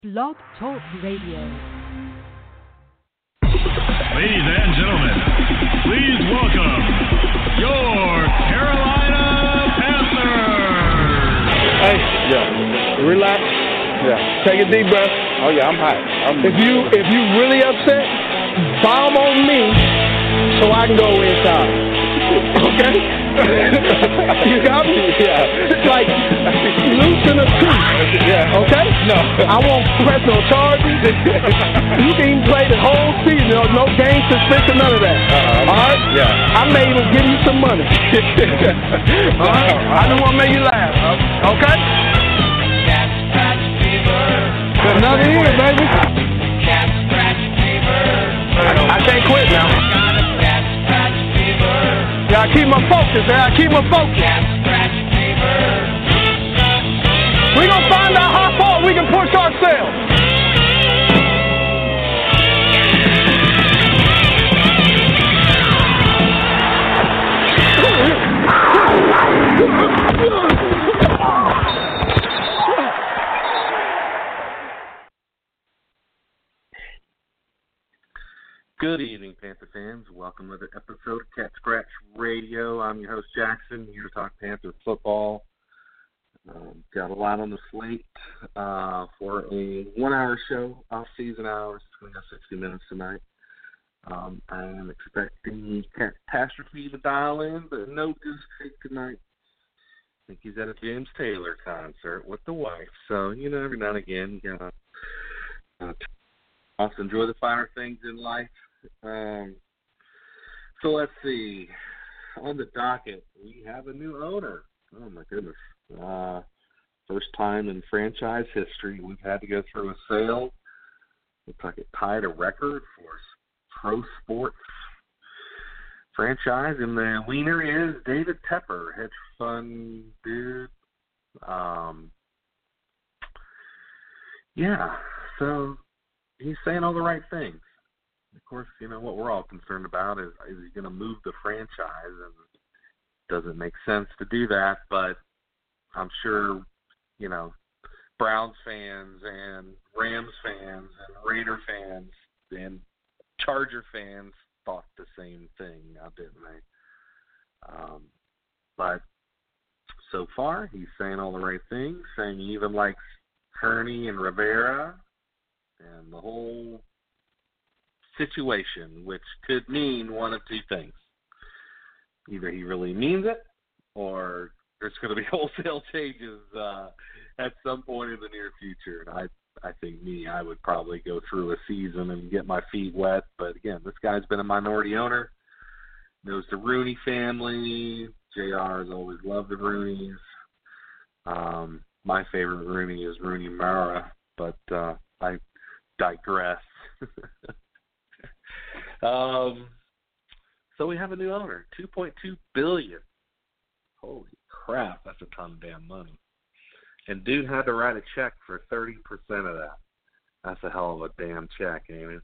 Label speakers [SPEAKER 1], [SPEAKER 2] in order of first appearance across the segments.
[SPEAKER 1] Blog Talk Radio.
[SPEAKER 2] Ladies and gentlemen, please welcome your Carolina Panthers.
[SPEAKER 3] Hey, yeah, relax. Yeah, take a deep breath. Oh yeah, I'm hot. If you really upset, bomb on me so I can go inside. Okay? You got me? Yeah. It's like loosen a tooth. Yeah. Okay? No. I won't press no charges. You can even play the whole season. No game suspension, none of that. All right? Yeah. I may even give you some money. All right? I just want to make you laugh. Okay? Another year, baby. I can't quit now. Yeah, I keep my focus, man. I keep my focus. We gonna find out how far we can push ourselves.
[SPEAKER 4] Good evening, Panther fans. Welcome to another episode of Cat Scratch Radio. I'm your host, Jackson, here to talk Panther football. Got a lot on the slate for a one-hour show, off-season hours. We got 60 minutes tonight. I am expecting Catastrophe to dial in, but no Goose Creek tonight. I think he's at a James Taylor concert with the wife. So, every now and again, you got to also enjoy the finer things in life. So let's see. On the docket, we have a new owner. Oh my goodness. First time in franchise history we've had to go through a sale. Looks like it tied a record for pro sports franchise, and the winner is David Tepper, hedge fund dude. Yeah, so he's saying all the right things. Of course, what we're all concerned about is he going to move the franchise, and it doesn't make sense to do that, but I'm sure, Browns fans and Rams fans and Raider fans and Charger fans thought the same thing, now didn't they? But so far, he's saying all the right things, saying he even likes Kearney and Rivera and the whole situation, which could mean one of two things. Either he really means it, or there's going to be wholesale changes at some point in the near future. And I think I would probably go through a season and get my feet wet. But again, this guy's been a minority owner, knows the Rooney family. JR has always loved the Rooneys. My favorite Rooney is Rooney Mara, but I digress. So we have a new owner, $2.2 billion. Holy crap, that's a ton of damn money. And dude had to write a check for 30% of that. That's a hell of a damn check, ain't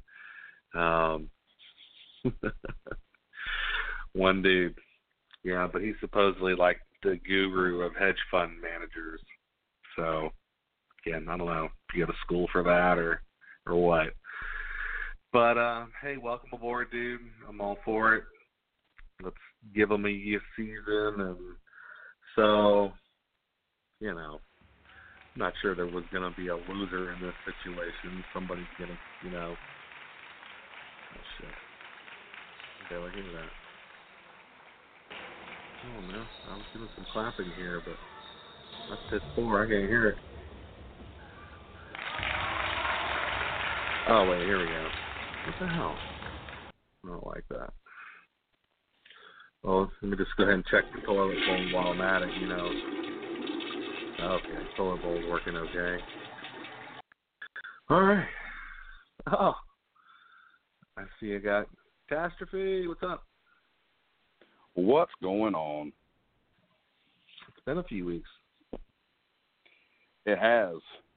[SPEAKER 4] it? One dude. Yeah, but he's supposedly like the guru of hedge fund managers. So, again, I don't know if you go to school for that or what. But, hey, welcome aboard, dude. I'm all for it. Let's give them a season. And so, I'm not sure there was going to be a loser in this situation. Somebody's going to, oh, shit. Okay, look at that. Oh, no. I was doing some clapping here, but that's pit 4. I can't hear it. Oh, wait, here we go. What the hell? I don't like that. Well, let me just go ahead and check the toilet bowl while I'm at it, Okay, toilet bowl's working okay. All right. Oh, I see you got Catastrophe. What's up?
[SPEAKER 5] What's going on?
[SPEAKER 4] It's been a few weeks.
[SPEAKER 5] It has.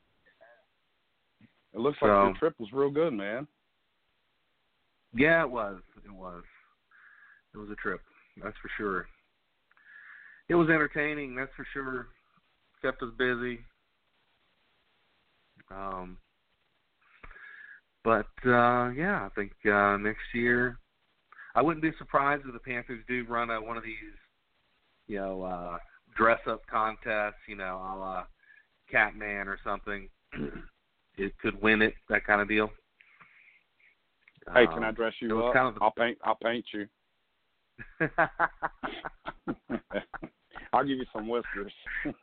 [SPEAKER 5] It looks like your trip was real good, man.
[SPEAKER 4] Yeah, it was. It was a trip, that's for sure. It was entertaining, that's for sure. Kept us busy. But, yeah, I think next year, I wouldn't be surprised if the Panthers do run one of these, dress-up contests, a la Catman or something. It could win it, that kind of deal.
[SPEAKER 5] Hey, can I dress you up? I'll paint you. I'll give you some whiskers.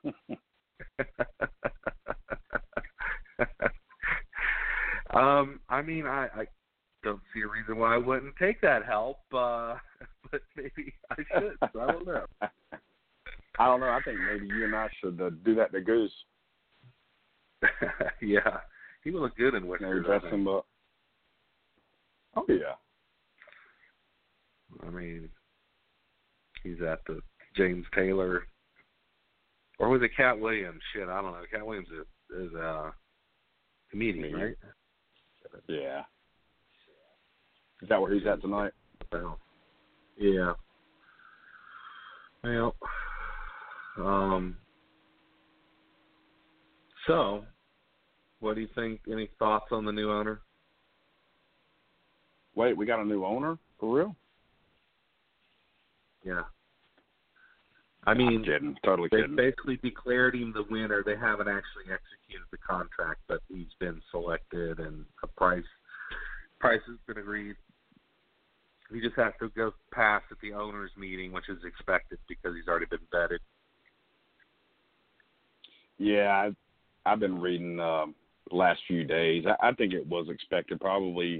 [SPEAKER 4] I don't see a reason why I wouldn't take that help, but maybe I should. I don't know.
[SPEAKER 5] I don't know. I think maybe you and I should do that to Goose.
[SPEAKER 4] Yeah, he would look good in whiskers.
[SPEAKER 5] Maybe dress him up. Oh yeah.
[SPEAKER 4] I mean, he's at the James Taylor, or was it Cat Williams? Shit, I don't know. Cat Williams is a comedian, right?
[SPEAKER 5] Yeah. Is that where he's at tonight?
[SPEAKER 4] Well, yeah. Well, so, what do you think? Any thoughts on the new owner?
[SPEAKER 5] Wait, we got a new owner? For real?
[SPEAKER 4] Yeah. I mean,
[SPEAKER 5] Totally kidding.
[SPEAKER 4] They basically declared him the winner. They haven't actually executed the contract, but he's been selected and a price has been agreed. He just has to go past at the owners' meeting, which is expected because he's already been vetted.
[SPEAKER 5] Yeah, I've been reading the last few days. I think it was expected probably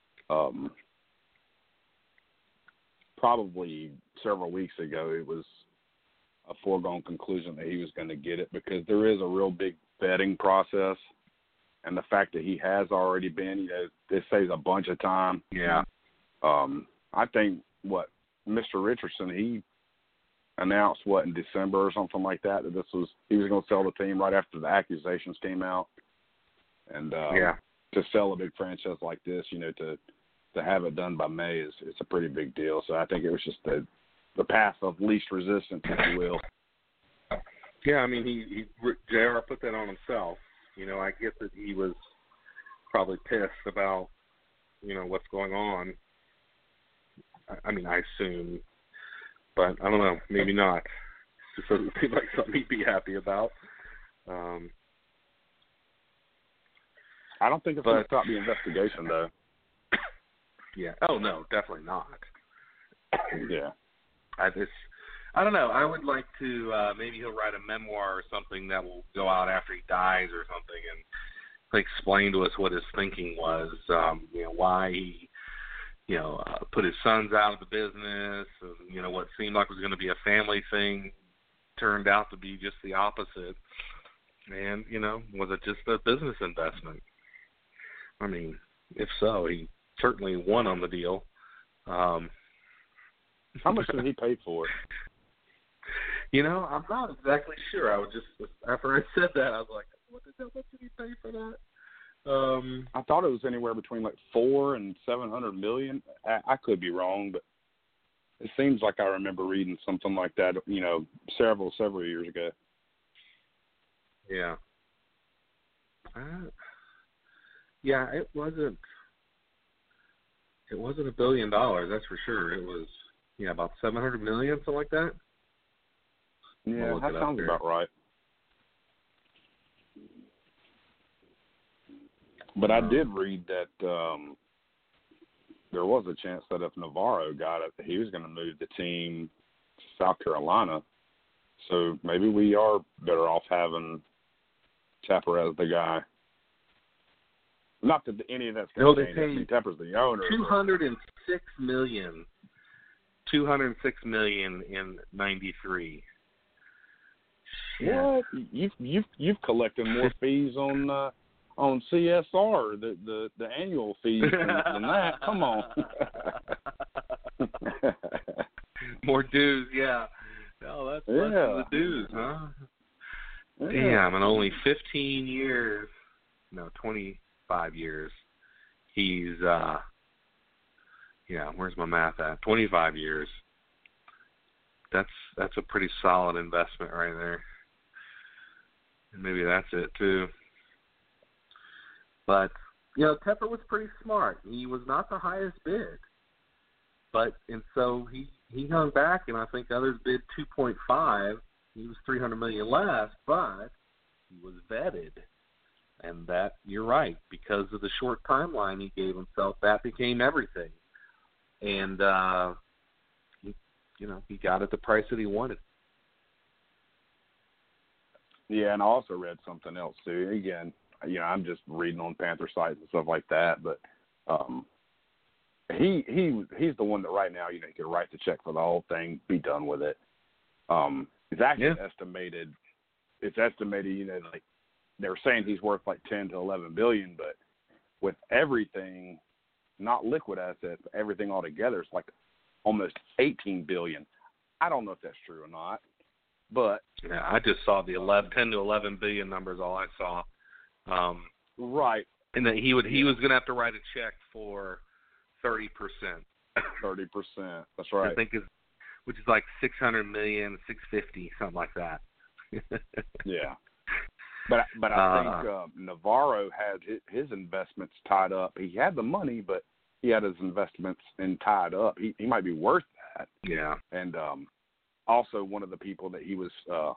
[SPEAKER 5] several weeks ago. It was a foregone conclusion that he was going to get it because there is a real big vetting process. And the fact that he has already been, this saves a bunch of time.
[SPEAKER 4] Yeah.
[SPEAKER 5] I think Mr. Richardson, he announced in December or something like that he was going to sell the team right after the accusations came out. And to sell a big franchise like this, to have it done by May it's a pretty big deal. So I think it was just the path of least resistance, if you will.
[SPEAKER 4] Yeah, I mean, JR put that on himself. I get that he was probably pissed about, what's going on. I mean, I assume, but I don't know, maybe not. It just doesn't seem like something he'd be happy about.
[SPEAKER 5] I don't think it's going to stop the investigation, though.
[SPEAKER 4] Yeah. Oh, no, definitely not.
[SPEAKER 5] Yeah.
[SPEAKER 4] I don't know. I would like to, maybe he'll write a memoir or something that will go out after he dies or something and explain to us what his thinking was, why he, put his sons out of the business, and, what seemed like was going to be a family thing turned out to be just the opposite. And, was it just a business investment? I mean, if so, he certainly won on the deal.
[SPEAKER 5] How much did he pay for it?
[SPEAKER 4] I'm not exactly sure. I was just, after I said that, I was like, what did he pay for that?
[SPEAKER 5] I thought it was anywhere between like $400 and $700 million. I could be wrong, but it seems like I remember reading something like that, several years ago.
[SPEAKER 4] Yeah. Yeah, it wasn't $1 billion, that's for sure. It was, about $700 million, something like that.
[SPEAKER 5] Yeah, that sounds about right. But I did read that there was a chance that if Navarro got it, he was going to move the team to South Carolina. So maybe we are better off having Tepper as the guy. Not that any of that's going to change. Tepper's the owner.
[SPEAKER 4] $206 million in '93.
[SPEAKER 5] What? You've collected more fees on CSR, the annual fees than that. Come on.
[SPEAKER 4] More dues, yeah. No, that's less than the dues, huh? Yeah. Damn, in only 15 years, 25 years, he's, where's my math at? 25 years. That's a pretty solid investment right there. And maybe that's it, too. But, Tepper was pretty smart. He was not the highest bid, and so he hung back, and I think others bid 2.5. He was $300 million less, but he was vetted, and that you're right, because of the short timeline he gave himself, that became everything, and he got at the price that he wanted.
[SPEAKER 5] Yeah, and I also read something else too. Again, I'm just reading on Panther sites and stuff like that, but he's the one that right now, he could write the check for the whole thing, be done with it. It's actually estimated. It's estimated, like they were saying he's worth like 10 to 11 billion, but with everything, not liquid assets, but everything all together, it's like almost 18 billion. I don't know if that's true or not, but
[SPEAKER 4] yeah, I just saw the 10 to 11 billion numbers. All I saw.
[SPEAKER 5] Right.
[SPEAKER 4] And that he was going to have to write a check for 30%.
[SPEAKER 5] 30%. That's right.
[SPEAKER 4] I think which is like 600 million, 650, something like that.
[SPEAKER 5] Yeah. But I think Navarro had his investments tied up. He had the money, but he had his investments tied up. He might be worth that.
[SPEAKER 4] Yeah.
[SPEAKER 5] And also one of the people that he was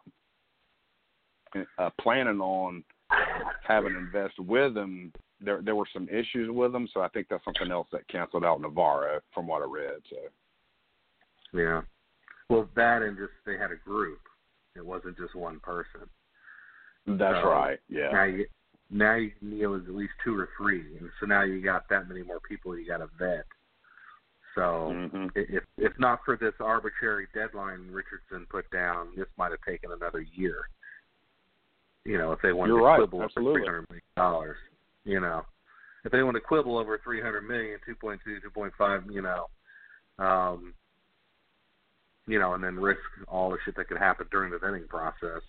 [SPEAKER 5] planning on having invest with him, there were some issues with him, so I think that's something else that canceled out Navarro from what I read. So.
[SPEAKER 4] Yeah. Well, that and just they had a group. It wasn't just one person.
[SPEAKER 5] That's right. Yeah.
[SPEAKER 4] Now you can deal with at least 2 or 3, and so now you got that many more people you got to vet. So if not for this arbitrary deadline Richardson put down, this might have taken another year. If they wanted to quibble over $300 million, if they want to quibble over $300 million, 2.2, 2.5, and then risk all the shit that could happen during the vetting process.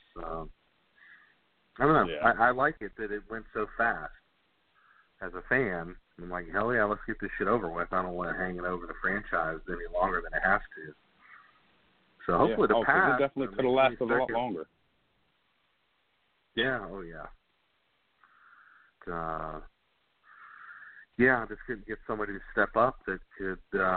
[SPEAKER 4] I don't know.
[SPEAKER 5] Yeah.
[SPEAKER 4] I like it that it went so fast. As a fan, I'm like, hell yeah, let's get this shit over with. I don't want to hang it over the franchise any longer than it has to. So hopefully the pass.
[SPEAKER 5] It definitely could have lasted a lot longer.
[SPEAKER 4] Yeah. Oh yeah. Just couldn't get somebody to step up that could,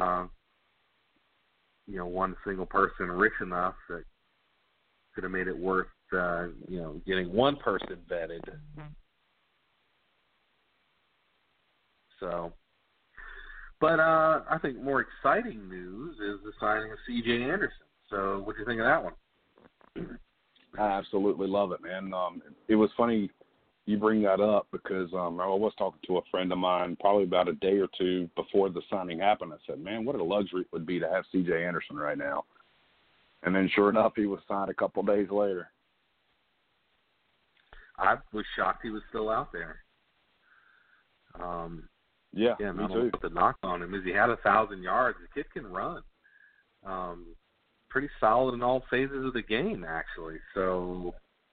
[SPEAKER 4] one single person rich enough that could have made it worth, getting one person vetted. So, but I think more exciting news is the signing of C.J. Anderson. So, what do you think of that one?
[SPEAKER 5] I absolutely love it, man. It was funny you bring that up because I was talking to a friend of mine probably about a day or two before the signing happened. I said, man, what a luxury it would be to have C.J. Anderson right now. And then sure enough, he was signed a couple of days later.
[SPEAKER 4] I was shocked he was still out there.
[SPEAKER 5] Me
[SPEAKER 4] too. What the knock on him is he had 1,000 yards. The kid can run. Pretty solid in all phases of the game, actually. So,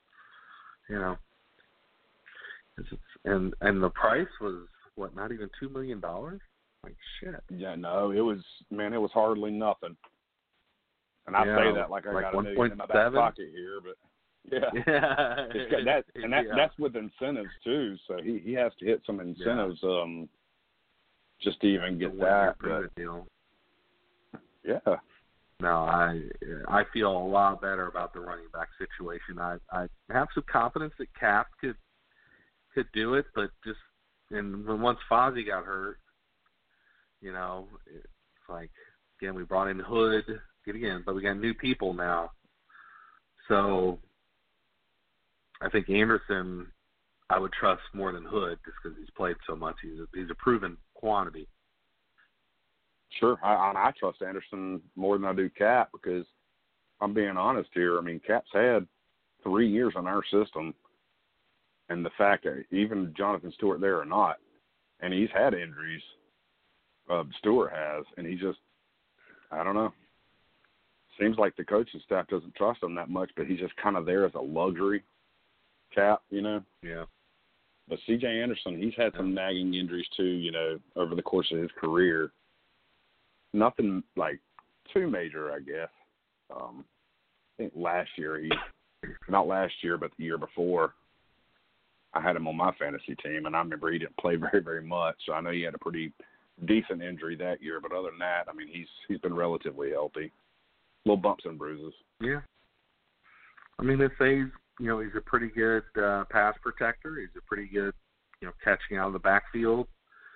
[SPEAKER 4] and the price was not even $2 million? Like shit.
[SPEAKER 5] Yeah, no, it was hardly nothing. And I say that like I got $1 million in my back pocket here, but it's got that, and that's with incentives too. So he has to hit some incentives just to even get that.
[SPEAKER 4] Deal.
[SPEAKER 5] Yeah.
[SPEAKER 4] No, I feel a lot better about the running back situation. I have some confidence that Cap could do it, but once Fozzie got hurt, it's like, again, we brought in Hood, but we got new people now. So I think Anderson I would trust more than Hood just because he's played so much. He's a proven quantity.
[SPEAKER 5] Sure. I trust Anderson more than I do Cap because I'm being honest here. I mean, Cap's had 3 years in our system, and the fact that even Jonathan Stewart there or not, and he's had injuries, Stewart has, and he just, I don't know. Seems like the coaching staff doesn't trust him that much, but he's just kind of there as a luxury, Cap,
[SPEAKER 4] Yeah.
[SPEAKER 5] But C.J. Anderson, he's had some nagging injuries too, over the course of his career. Nothing like too major, I guess. I think last year, not last year, but the year before, I had him on my fantasy team, and I remember he didn't play very, very much. So I know he had a pretty decent injury that year, but other than that, I mean, he's been relatively healthy. Little bumps and bruises.
[SPEAKER 4] Yeah. I mean, they say he's a pretty good pass protector. He's a pretty good, catching out of the backfield.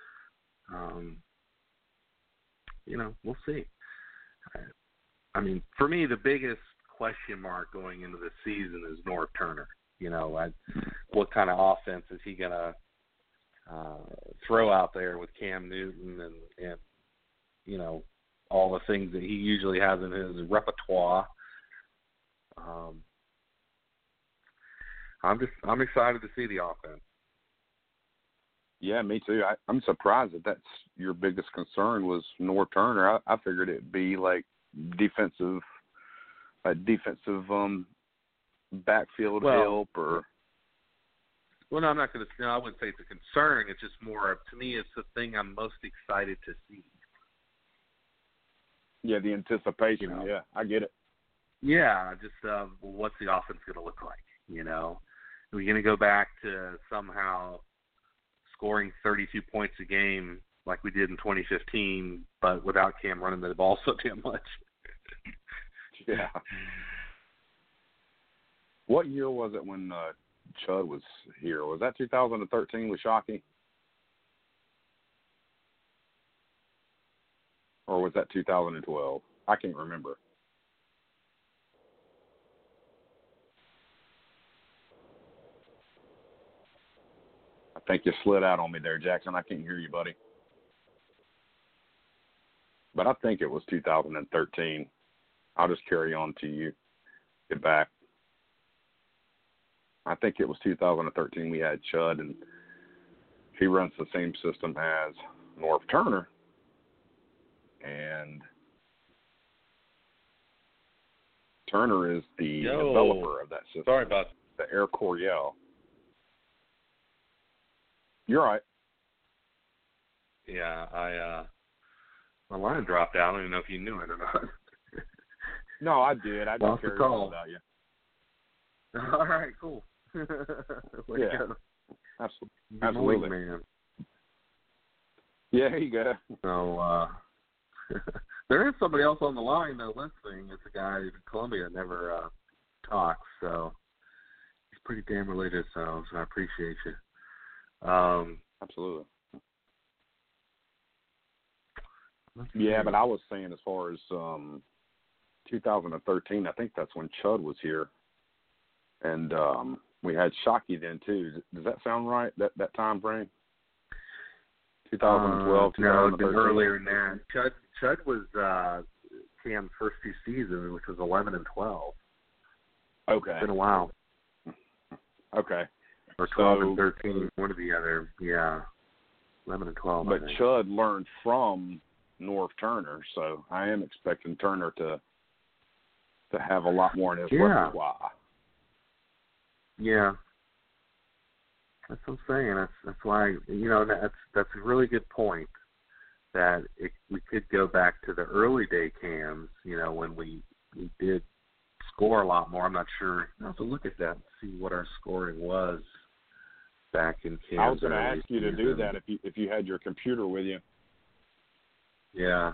[SPEAKER 4] We'll see. I mean, for me, the biggest question mark going into the season is Norv Turner. What kind of offense is he going to throw out there with Cam Newton and all the things that he usually has in his repertoire. I'm excited to see the offense.
[SPEAKER 5] Yeah, me too. I'm surprised that's your biggest concern was Norv Turner. I figured it'd be like defensive backfield help or.
[SPEAKER 4] Well, no, I'm not going to. I wouldn't say it's a concern. It's just more to me. It's the thing I'm most excited to see.
[SPEAKER 5] Yeah, the anticipation. Yeah, I get it.
[SPEAKER 4] Yeah, just what's the offense going to look like? Are we going to go back to somehow scoring 32 points a game like we did in 2015, but without Cam running the ball so damn much?
[SPEAKER 5] Yeah. What year was it when Chud was here? Was that 2013 with Shockey? Or was that 2012? I can't remember. I think you slid out on me there, Jackson. I can't hear you, buddy. But I think it was 2013. I'll just carry on till you get back. I think it was 2013 we had Chud, and he runs the same system as Norv Turner. And Turner is the developer of that system.
[SPEAKER 4] Sorry about
[SPEAKER 5] the Air Coryell. You're right.
[SPEAKER 4] Yeah, my line dropped out. I don't even know if you knew it or not.
[SPEAKER 5] No, I did. I just carried on about you.
[SPEAKER 4] All right, cool.
[SPEAKER 5] Yeah, absolutely.
[SPEAKER 4] Absolutely, man.
[SPEAKER 5] Yeah, there you go.
[SPEAKER 4] So there is somebody else on the line though listening. It's a guy in Columbia that never talks, so he's pretty damn religious. So I appreciate you.
[SPEAKER 5] Absolutely. Yeah, but I was saying as far as 2013, I think that's when Chud was here, and we had Shockey then too. Does that sound right? That time frame? 2012, 2013.
[SPEAKER 4] No, it'd been earlier than that. Chud was Cam's first two seasons, which was 11 and 12.
[SPEAKER 5] Okay.
[SPEAKER 4] It's been a while.
[SPEAKER 5] Okay.
[SPEAKER 4] Or 12 and 13, one or the other. Yeah. 11 and 12.
[SPEAKER 5] But Chud learned from Norv Turner, so I am expecting Turner to have a lot more in his repertoire.
[SPEAKER 4] Yeah. That's what I'm saying. That's why, that's a really good point that we could go back to the early day Cams, when we did score a lot more. I'm not sure. I'll have to look at that and see what our scoring was back in Cams.
[SPEAKER 5] I was going to ask you to do that if you had your computer with you.
[SPEAKER 4] Yeah.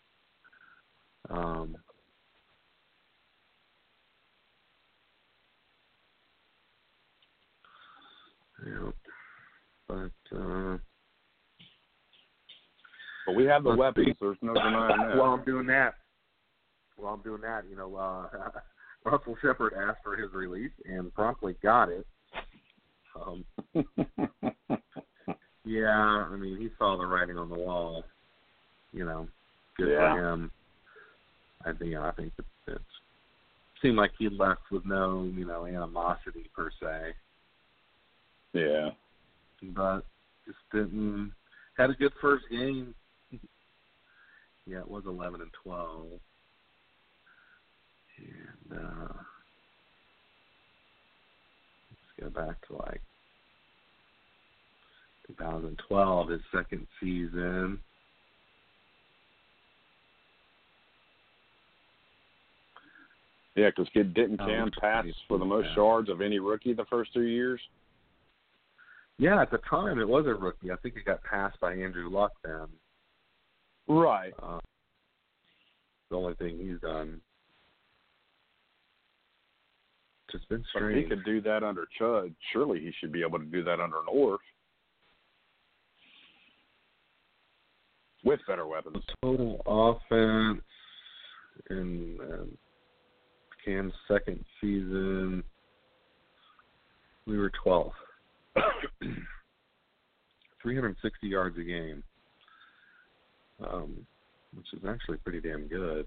[SPEAKER 4] Yeah. But
[SPEAKER 5] we have the weapons. There's no denying that.
[SPEAKER 4] While I'm doing that, Russell Shepard asked for his release and promptly got it. Yeah, I mean, he saw the writing on the wall. Good for him. I think it seemed like he left with no, animosity per se.
[SPEAKER 5] Yeah.
[SPEAKER 4] But just had a good first game. Yeah, it was 11 and 12. And let's go back to 2012, his second season.
[SPEAKER 5] Yeah, because didn't Cam pass for the most yards of any rookie the first 2 years?
[SPEAKER 4] Yeah, at the time it was a rookie. I think it got passed by Andrew Luck then.
[SPEAKER 5] Right.
[SPEAKER 4] The only thing he's done. Just been
[SPEAKER 5] But
[SPEAKER 4] strange.
[SPEAKER 5] if he could do that under Chud, surely he should be able to do that under North with better weapons.
[SPEAKER 4] Total offense in Cam's second season, we were 12th. 360 yards a game, which is actually pretty damn good.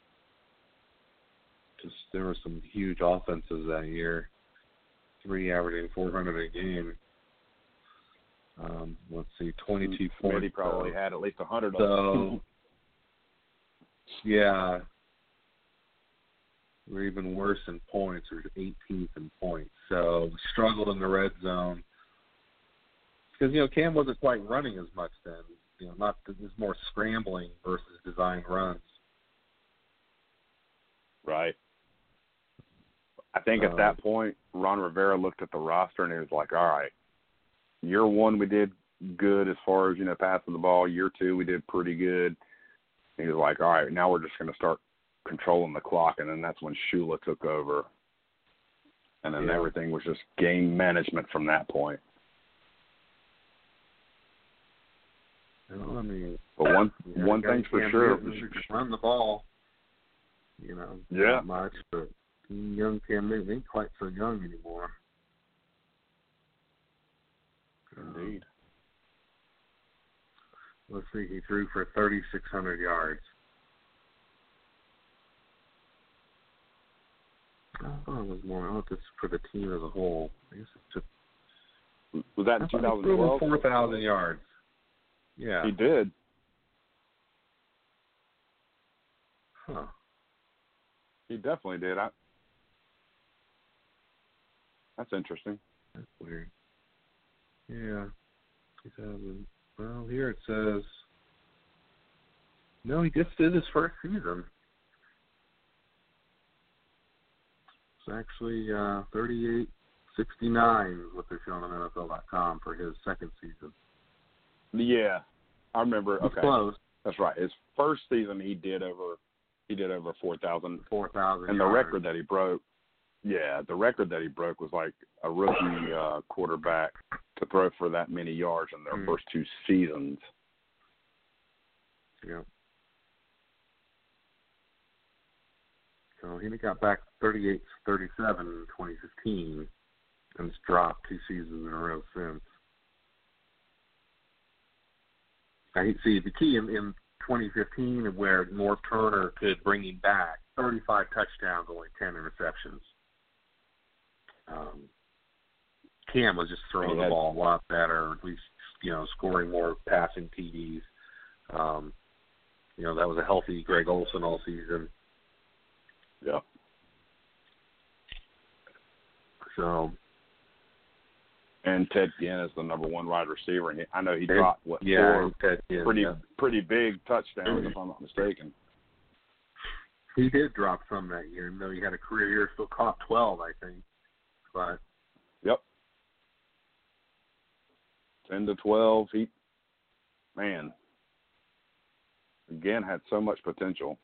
[SPEAKER 4] Just there were some huge offenses that year, 3 averaging 400 a game. Let's see, 22 points.
[SPEAKER 5] He probably had at least 100 of them.
[SPEAKER 4] Yeah. We're even worse in points. We're 18th in points. So we struggled in the red zone. Because, Cam wasn't quite running as much then. It was more scrambling versus design runs.
[SPEAKER 5] Right. I think at that point, Ron Rivera looked at the roster and he was like, all right, year one we did good as far as, passing the ball. Year two we did pretty good. And he was like, all right, now we're just going to start controlling the clock. And then that's when Shula took over. And then everything was just game management from that point.
[SPEAKER 4] I mean,
[SPEAKER 5] but one thing's for sure.
[SPEAKER 4] You just run the ball, not much, but young Cam Newton ain't quite so young anymore.
[SPEAKER 5] Indeed.
[SPEAKER 4] Let's see, he threw for 3,600 yards. I thought it was more, this for the team as a whole. I guess it's just.
[SPEAKER 5] Was that in 2012?
[SPEAKER 4] 4,000 yards. Yeah.
[SPEAKER 5] He did.
[SPEAKER 4] Huh.
[SPEAKER 5] He definitely did. That's interesting.
[SPEAKER 4] That's weird. Yeah. 2000. Well, here it says. No, he just did his first season. It's actually 38.69 is what they're showing on NFL.com for his second season.
[SPEAKER 5] Yeah, I remember.
[SPEAKER 4] He's
[SPEAKER 5] okay,
[SPEAKER 4] close.
[SPEAKER 5] That's right. His first season, he did over 4,000.
[SPEAKER 4] 4,000.
[SPEAKER 5] And the record that he broke, the record that he broke was like a rookie quarterback to throw for that many yards in their first two seasons.
[SPEAKER 4] Yeah. So he got back 38-37 in 2015, and it's dropped 2 seasons in a row since. I see the key in 2015 where North Turner could bring him back, 35 touchdowns, only 10 interceptions. Cam was just throwing the ball a lot better, at least, scoring more passing TDs. That was a healthy Greg Olsen all season.
[SPEAKER 5] Yeah.
[SPEAKER 4] So.
[SPEAKER 5] And Ted Ginn is the number one wide receiver. And I know he dropped, 4 pretty big touchdowns, if I'm not mistaken.
[SPEAKER 4] He did drop some that year, even though he had a career year, still caught 12, I think. But.
[SPEAKER 5] Yep. 10 to 12. Again, had so much potential.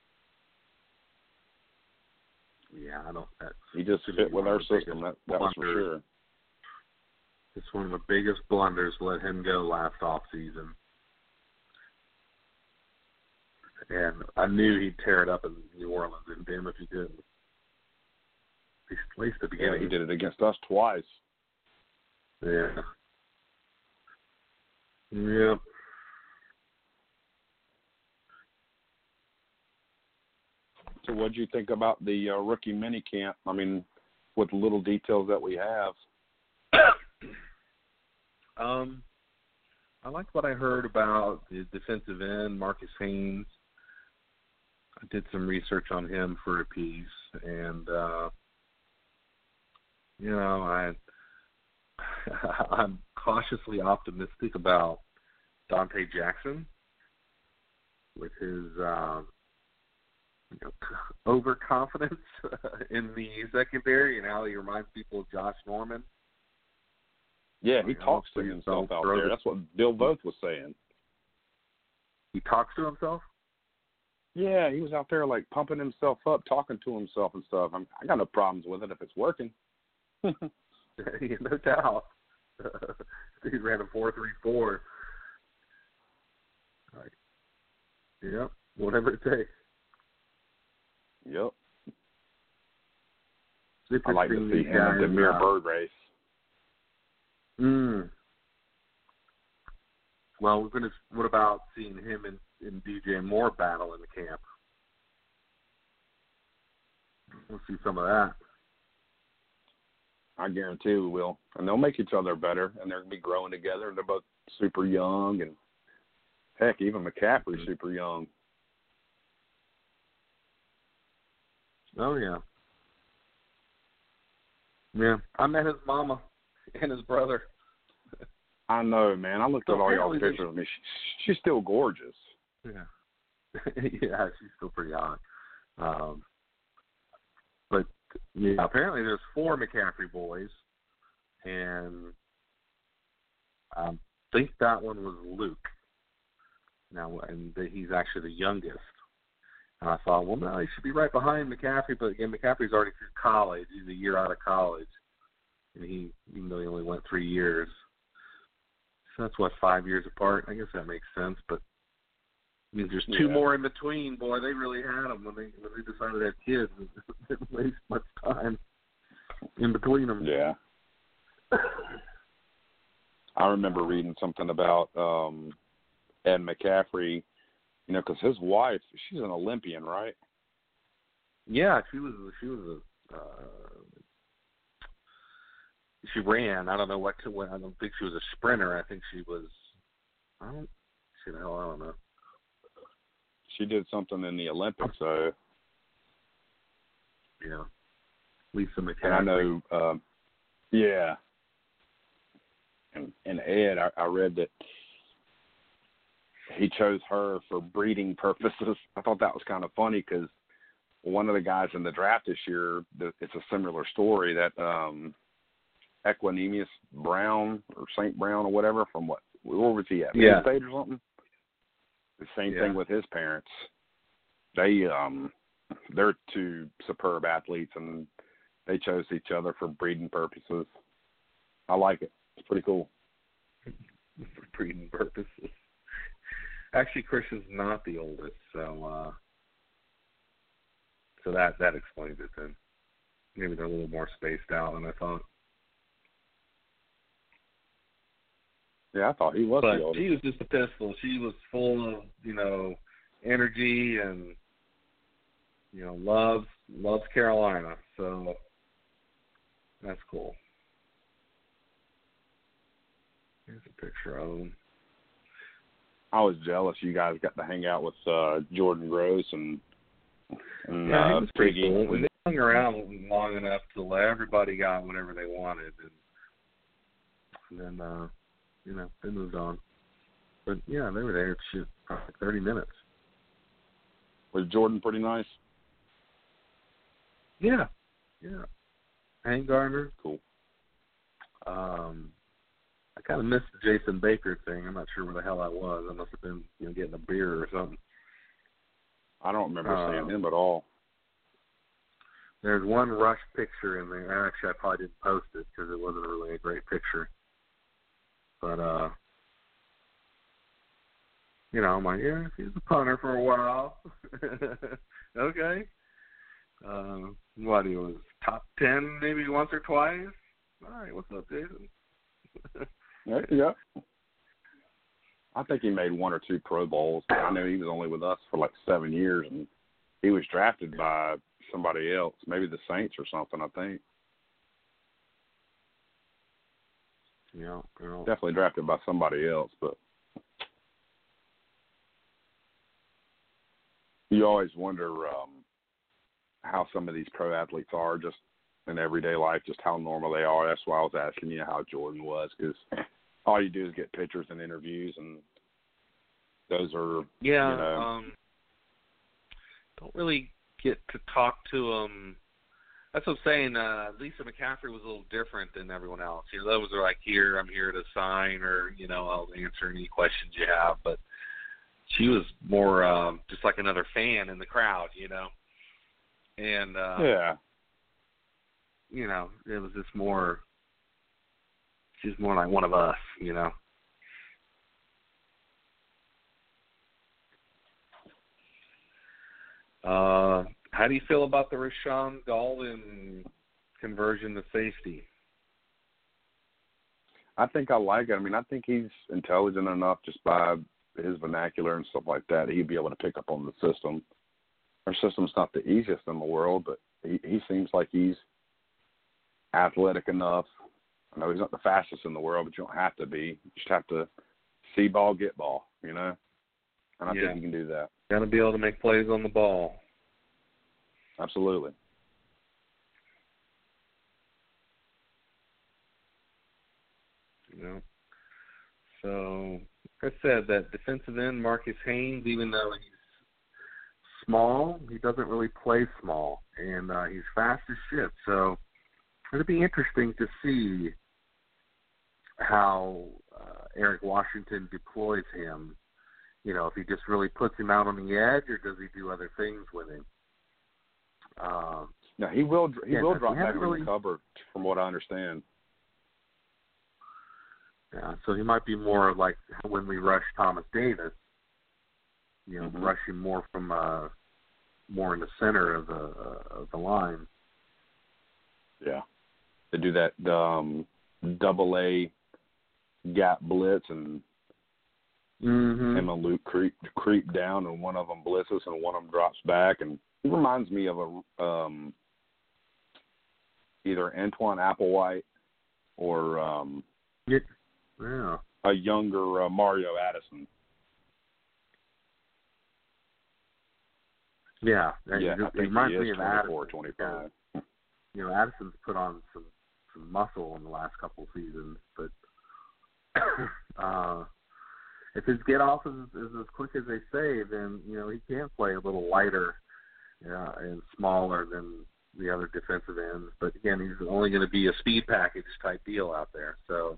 [SPEAKER 4] Yeah,
[SPEAKER 5] he just fit with our system. That was for sure.
[SPEAKER 4] It's one of the biggest blunders to let him go last offseason. And I knew he'd tear it up in New Orleans, and damn if he didn't. At least at the beginning.
[SPEAKER 5] Yeah, he did it against us twice.
[SPEAKER 4] Yeah. Yep.
[SPEAKER 5] So what did you think about the rookie mini camp? I mean, with the little details that we have.
[SPEAKER 4] I liked what I heard about the defensive end, Marcus Haynes. I did some research on him for a piece, and I'm cautiously optimistic about Dante Jackson with his overconfidence in the secondary and how he reminds people of Josh Norman.
[SPEAKER 5] Yeah, he talks to himself out there. That's what Bill Voth was saying.
[SPEAKER 4] He talks to himself?
[SPEAKER 5] Yeah, he was out there, like, pumping himself up, talking to himself and stuff. I got no problems with it if it's working.
[SPEAKER 4] No doubt. He ran a 4.34. Like, yep, whatever it takes.
[SPEAKER 5] Yep. I like to see him at the Demir Bird race.
[SPEAKER 4] Well, what about seeing him and DJ Moore battle in the camp? We'll see some of that.
[SPEAKER 5] I guarantee we will. And they'll make each other better, and they're going to be growing together, and they're both super young, and heck, even McCaffrey's super young.
[SPEAKER 4] Oh, yeah. Yeah, I met his mama and his brother.
[SPEAKER 5] I know, man. I looked at all y'all pictures of me. She's still gorgeous.
[SPEAKER 4] Yeah. Yeah, she's still pretty hot. But, yeah, apparently there's 4 McCaffrey boys, and I think that one was Luke. Now, and he's actually the youngest. And I thought, well, no, he should be right behind McCaffrey. But, again, McCaffrey's already through college. He's a year out of college. And even though he only went 3 years. So that's, 5 years apart? I guess that makes sense. But I mean, there's 2 more in between. Boy, they really had them when they decided to have kids. They didn't waste much time in between them.
[SPEAKER 5] Yeah. I remember reading something about Ed McCaffrey, you know, because his wife, she's an Olympian, right?
[SPEAKER 4] Yeah, she ran. I don't know what. I don't think she was a sprinter. I think she was. I don't know.
[SPEAKER 5] She did something in the Olympics, so.
[SPEAKER 4] Yeah. Lisa McCaffrey.
[SPEAKER 5] And I know. Yeah. And Ed, I read that he chose her for breeding purposes. I thought that was kind of funny because one of the guys in the draft this year, it's a similar story that Equanimeous Brown or St. Brown or whatever from where was he at?
[SPEAKER 4] Yeah.
[SPEAKER 5] State or something? The same thing with his parents. They're 2 superb athletes, and they chose each other for breeding purposes. I like it. It's pretty cool.
[SPEAKER 4] For breeding purposes. Actually, Christian's not the oldest, so that explains it then. Maybe they're a little more spaced out than I thought.
[SPEAKER 5] Yeah, I thought he was the oldest.
[SPEAKER 4] She was just a pistol. She was full of, energy and, loves Carolina. So that's cool. Here's a picture of him.
[SPEAKER 5] I was jealous you guys got to hang out with Jordan Gross and
[SPEAKER 4] he was pretty cool. They hung around long enough till everybody got whatever they wanted, and then they moved on. But yeah, they were there for 30 minutes.
[SPEAKER 5] Was Jordan pretty nice?
[SPEAKER 4] Yeah. Hank Gardner,
[SPEAKER 5] cool.
[SPEAKER 4] I kind of missed the Jason Baker thing. I'm not sure where the hell I was. I must have been, getting a beer or something.
[SPEAKER 5] I don't remember seeing him at all.
[SPEAKER 4] There's one Rush picture in there. Actually, I probably didn't post it because it wasn't really a great picture. But, I'm like, yeah, he's a punter for a while. Okay. What, he was top 10 maybe once or twice? All right, what's up, Jason?
[SPEAKER 5] Yeah. I think he made 1 or 2 Pro Bowls. I know he was only with us for like 7 years, and he was drafted by somebody else, maybe the Saints or something, I think.
[SPEAKER 4] Yeah.
[SPEAKER 5] Definitely drafted by somebody else, but you always wonder how some of these pro athletes are just in everyday life, just how normal they are. That's why I was asking you how Jordan was, because all you do is get pictures and interviews, and those are,
[SPEAKER 4] don't really get to talk to them That's what I'm saying. Lisa McCaffrey was a little different than everyone else. Those are like, here, I'm here to sign, or, I'll answer any questions you have. But she was more just like another fan in the crowd, And,
[SPEAKER 5] yeah.
[SPEAKER 4] It was just more, she's more like one of us, How do you feel about the Rashawn Golden conversion to safety?
[SPEAKER 5] I think I like it. I mean, I think he's intelligent enough just by his vernacular and stuff like that. He'd be able to pick up on the system. Our system's not the easiest in the world, but he seems like he's athletic enough. I know he's not the fastest in the world, but you don't have to be. You just have to see ball, get ball, And I think he can do that.
[SPEAKER 4] Got to be able to make plays on the ball.
[SPEAKER 5] Absolutely.
[SPEAKER 4] So, like I said, that defensive end, Marcus Haynes, even though he's small, he doesn't really play small, and he's fast as shit. So, it'll be interesting to see how Eric Washington deploys him. If he just really puts him out on the edge, or does he do other things with him?
[SPEAKER 5] No, he will drop back
[SPEAKER 4] really
[SPEAKER 5] in the cover, from what I understand.
[SPEAKER 4] Yeah, so he might be more like when we rush Thomas Davis, rush him more from more in the center of the line.
[SPEAKER 5] Yeah, they do that double A gap blitz, and him and Luke creep down, and one of them blitzes and one of them drops back, and he reminds me of either Antoine Applewhite or a younger Mario Addison.
[SPEAKER 4] Yeah,
[SPEAKER 5] I think
[SPEAKER 4] it reminds me of
[SPEAKER 5] 24, 25.
[SPEAKER 4] Addison's put on some muscle in the last couple of seasons, but if his get off is as quick as they say, then he can play a little lighter, and smaller than the other defensive ends. But again, he's only going to be a speed package type deal out there. So,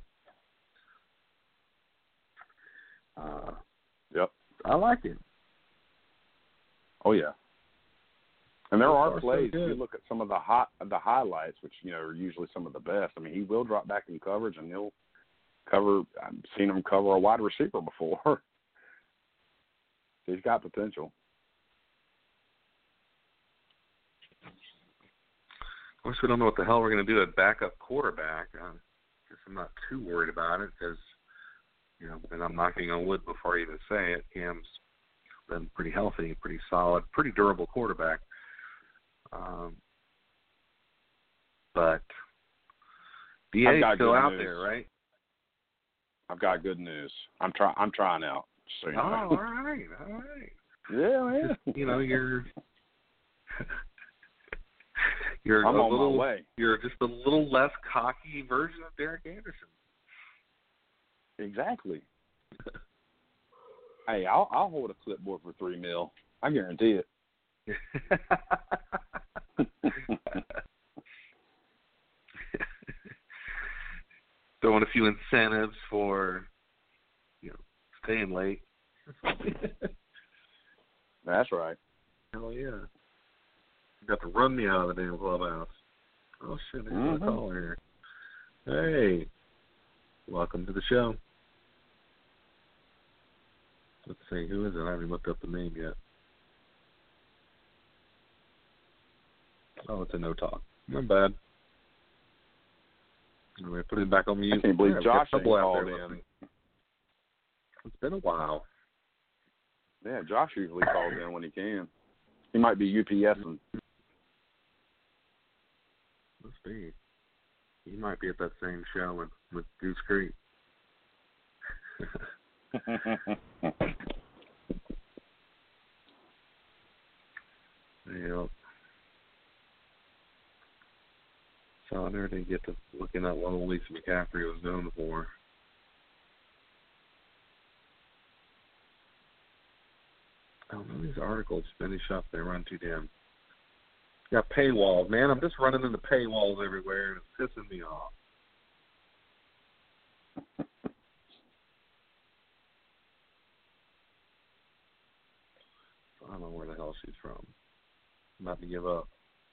[SPEAKER 5] yep,
[SPEAKER 4] I like it.
[SPEAKER 5] Oh yeah. And there are plays.
[SPEAKER 4] So
[SPEAKER 5] if you look at some of the highlights, which are usually some of the best. I mean, he will drop back in coverage, and he'll cover. I've seen him cover a wide receiver before. He's got potential.
[SPEAKER 4] Of course, we don't know what the hell we're going to do at backup quarterback. I guess I'm not too worried about it because, and I'm knocking on wood before I even say it. Cam's been pretty healthy, pretty solid, pretty durable quarterback. But DA's still out there, right?
[SPEAKER 5] I've got good news. I'm trying out. So you know.
[SPEAKER 4] All right.
[SPEAKER 5] Yeah.
[SPEAKER 4] You're
[SPEAKER 5] I'm
[SPEAKER 4] a
[SPEAKER 5] on
[SPEAKER 4] little,
[SPEAKER 5] my way.
[SPEAKER 4] You're just a little less cocky version of Derek Anderson.
[SPEAKER 5] Exactly. Hey, I'll hold a clipboard for $3 million. I guarantee it.
[SPEAKER 4] Throwing a few incentives for, staying late.
[SPEAKER 5] That's right.
[SPEAKER 4] Hell yeah. You got to run me out of the damn clubhouse. Oh shit, there's a caller here. Hey. Welcome to the show. Let's see, who is it? I haven't looked up the name yet. Oh, it's a no talk. Not bad. Anyway, put it back on mute.
[SPEAKER 5] I can't believe Josh ain't called in.
[SPEAKER 4] It's been a while.
[SPEAKER 5] Yeah, Josh usually calls in when he can. He might be UPSing.
[SPEAKER 4] Must be. He might be at that same show with Goose Creek. Yep. So I never did get to looking at what Lisa McCaffrey was known for. I don't know, these articles finish up. They run too damn Got paywalls, man. I'm just running into paywalls everywhere, and it's pissing me off. I don't know where the hell she's from. I'm about to give up.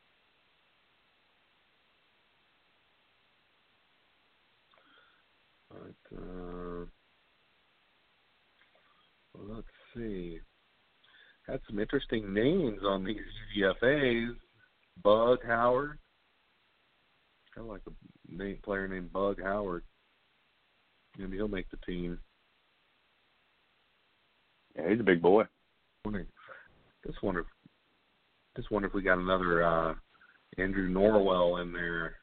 [SPEAKER 4] But, well, let's see. Had some interesting names on these UDFAs. Bug Howard. Kind of like a player named Bug Howard. Maybe he'll make the team.
[SPEAKER 5] Yeah, he's a big boy.
[SPEAKER 4] Just wonder if we got another Andrew Norwell in there.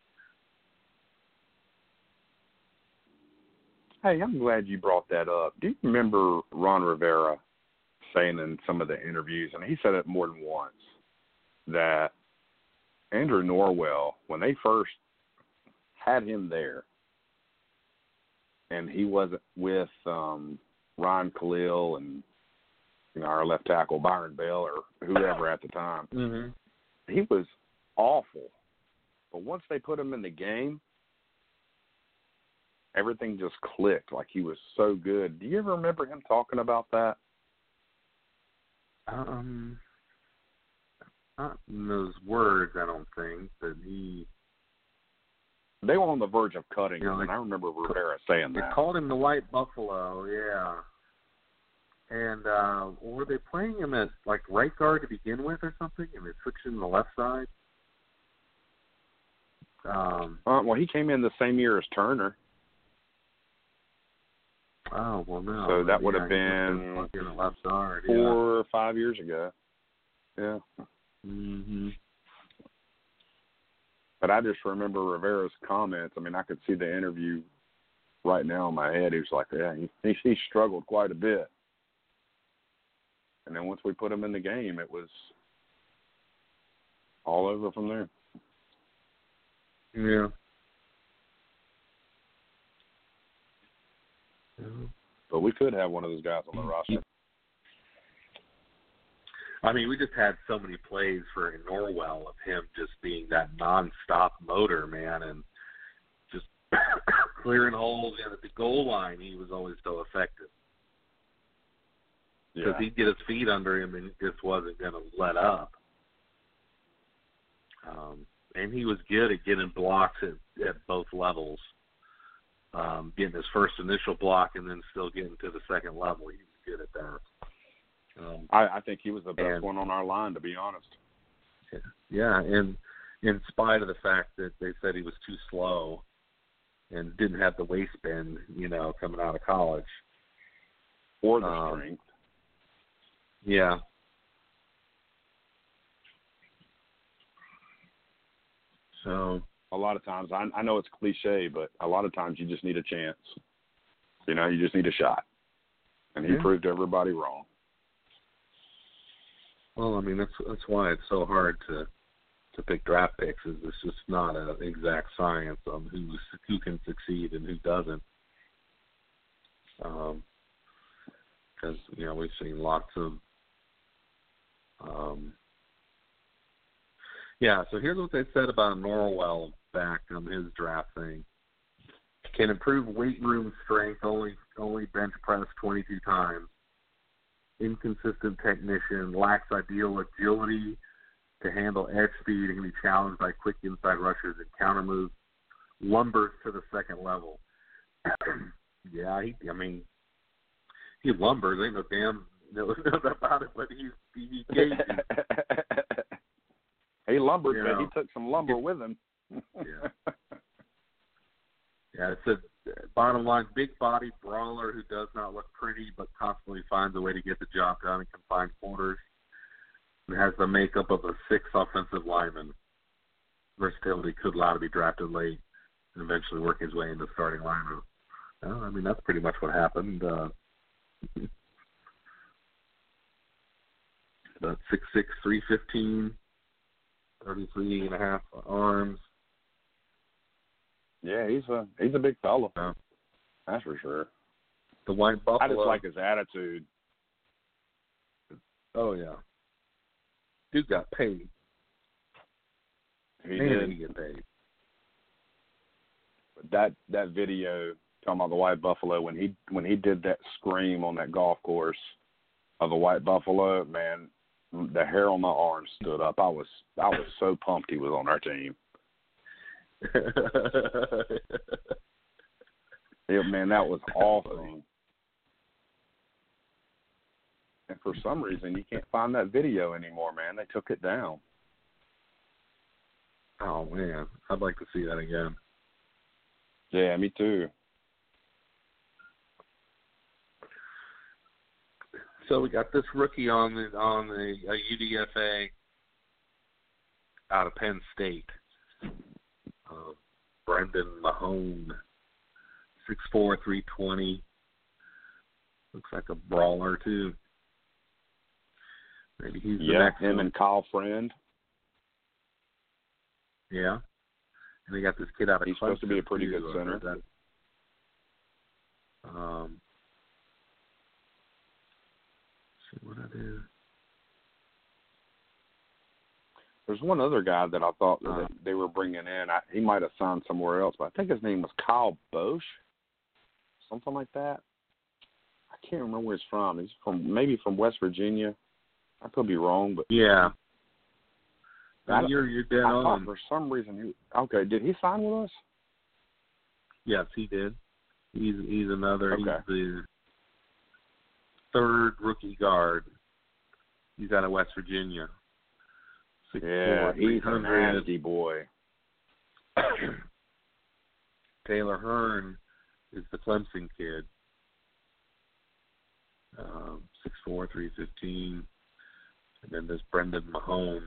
[SPEAKER 5] Hey, I'm glad you brought that up. Do you remember Ron Rivera saying in some of the interviews, and he said it more than once, that Andrew Norwell, when they first had him there, and he wasn't with Ryan Khalil and our left tackle Byron Bell or whoever at the time, he was awful. But once they put him in the game, everything just clicked. Like, he was so good. Do you ever remember him talking about that?
[SPEAKER 4] Not in those words, I don't think. But
[SPEAKER 5] they were on the verge of cutting him,
[SPEAKER 4] like,
[SPEAKER 5] and I remember Rivera saying
[SPEAKER 4] they
[SPEAKER 5] that.
[SPEAKER 4] called him the White Buffalo, yeah. And were they playing him at, like, right guard to begin with or something, and they switched him to the left side?
[SPEAKER 5] Well, he came in the same year as Turner.
[SPEAKER 4] Oh, well, no.
[SPEAKER 5] So that would have been
[SPEAKER 4] left guard,
[SPEAKER 5] 4 or 5 years ago. Yeah.
[SPEAKER 4] Mm-hmm.
[SPEAKER 5] But I just remember Rivera's comments. I mean, I could see the interview right now in my head. He was like, yeah, he struggled quite a bit. And then once we put him in the game, it was all over from there.
[SPEAKER 4] Yeah.
[SPEAKER 5] But we could have one of those guys on the roster.
[SPEAKER 4] I mean, we just had so many plays for Norwell of him just being that nonstop motor, man, and just clearing holes at the goal line. He was always so effective. Because he'd get his feet under him and he just wasn't going to let up. And he was good at getting blocks at both levels. Getting his first initial block and then still getting to the second level. He was good at that.
[SPEAKER 5] I think he was the best one on our line, to be honest.
[SPEAKER 4] Yeah, and in spite of the fact that they said he was too slow and didn't have the waist bend, coming out of college.
[SPEAKER 5] Or the strength.
[SPEAKER 4] Yeah. So
[SPEAKER 5] a lot of times, I know it's cliche, but a lot of times you just need a chance. You just need a shot. And he proved everybody wrong.
[SPEAKER 4] Well, I mean, that's why it's so hard to pick draft picks. Is it's just not an exact science on who can succeed and who doesn't. Because we've seen lots of. So here's what they said about Norwell back on his draft thing. Can improve weight room strength, only bench press 22 times. Inconsistent technician, lacks ideal agility to handle edge speed, and can be challenged by quick inside rushers and counter moves. Lumbers to the second level. Yeah, he lumbers. Ain't no damn nothing about it, but he gave you.
[SPEAKER 5] He lumbered, but he took some lumber with him.
[SPEAKER 4] Yeah. Yeah, it's a bottom line, big body brawler who does not look pretty but constantly finds a way to get the job done in confined quarters. And has the makeup of a 6 offensive lineman. Versatility could allow to be drafted late and eventually work his way into starting lineup. I mean, that's pretty much what happened. About 6'6", 315, 33 and a half arms.
[SPEAKER 5] Yeah, he's a big fella. Yeah. That's for sure.
[SPEAKER 4] The White Buffalo.
[SPEAKER 5] I just like his attitude.
[SPEAKER 4] Oh, yeah. Dude got paid.
[SPEAKER 5] He
[SPEAKER 4] Man,
[SPEAKER 5] did.
[SPEAKER 4] he get paid.
[SPEAKER 5] But that video talking about the white buffalo when he did that scream on that golf course of the white buffalo, man, the hair on my arm stood up. I was so pumped he was on our team. Yeah, man, that was awesome. And for some reason, you can't find that video anymore, man. They took it down.
[SPEAKER 4] Oh, man. I'd like to see that again.
[SPEAKER 5] Yeah, me too.
[SPEAKER 4] So we got this rookie on the UDFA out of Penn State, Brendan Mahone, 6'4", 320. Looks like a brawler too. Maybe he's the next
[SPEAKER 5] him
[SPEAKER 4] one.
[SPEAKER 5] and Kyle Friend.
[SPEAKER 4] Yeah, and they got this kid out of.
[SPEAKER 5] He's
[SPEAKER 4] Clemson
[SPEAKER 5] supposed to be a pretty
[SPEAKER 4] too,
[SPEAKER 5] good center.
[SPEAKER 4] See what I do.
[SPEAKER 5] There's one other guy that I thought that they were bringing in. He might have signed somewhere else, but I think his name was Kyle Bosch, something like that. I can't remember where he's from. He's maybe from West Virginia. I could be wrong, but
[SPEAKER 4] yeah. You're dead
[SPEAKER 5] I
[SPEAKER 4] on.
[SPEAKER 5] thought for some reason okay. Did he sign with us?
[SPEAKER 4] Yes, he did. He's another.
[SPEAKER 5] Okay.
[SPEAKER 4] He's the third rookie guard. He's out of West Virginia. 6'4",
[SPEAKER 5] he's a
[SPEAKER 4] 300.
[SPEAKER 5] nasty boy.
[SPEAKER 4] Taylor Hearn is the Clemson kid. 6'4", 315. And then there's Brendan Mahone.